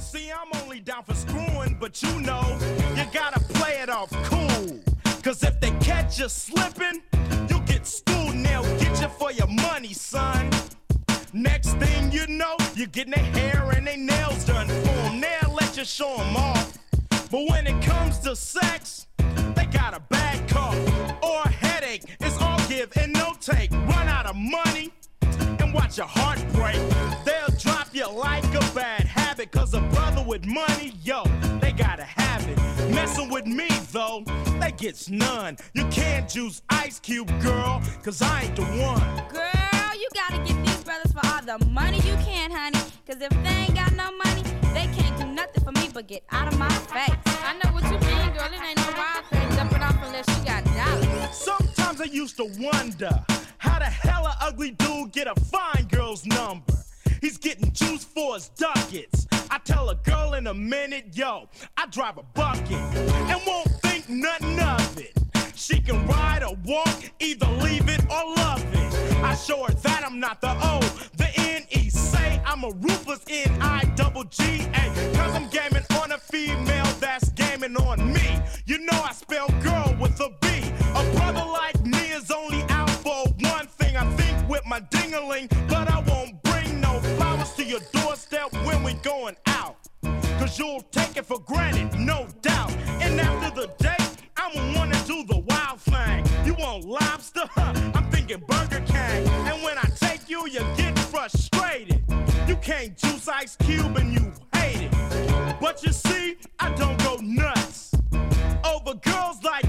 See, I'm only down for screwing, but you know, you gotta play it off cool. Cause if they catch you slipping, you'll get schooled and they'll get you for your money, son. Next thing you know, you're getting their hair and their nails done for them. They'll let you show them off. But when it comes to sex, they got a bad cough or a headache. It's all give and no take. Run out of money and watch your heart break. They'll drop you like a bad habit. Cause a brother with money, yo, they gotta have it. Messing with me though, they gets none. You can't juice Ice Cube, girl, cause I ain't the one. Girl, you gotta get these brothers for all the money you can, honey. Cause if they ain't got no money, they can't do nothing for me but get out of my face. I know what you mean, girl, it ain't no wild thing. Jumping off unless you got dollars. Sometimes I used to wonder how the hell a ugly dude get a fine girl's number. He's getting juice for his ducats. I tell a girl in a minute, yo, I drive a bucket and won't think nothing of it. She can ride or walk, either leave it or love it. I show her that I'm not the O, the N-E. Say I'm a ruthless N-I-double-G-A. Cause I'm gaming on a female that's gaming on me. You know I spell girl with a B. A brother like me is only out for one thing. I think with my ding-a-ling, but I won't bring no flowers to your doorstep when we going out. Cause you'll take it for granted, no doubt. And after the date, I'ma wanna do the wild thing. You want lobster? I'm thinking Burger King. And when I take you, you get frustrated. You can't juice Ice Cube and you hate it. But you see, I don't go nuts over girls like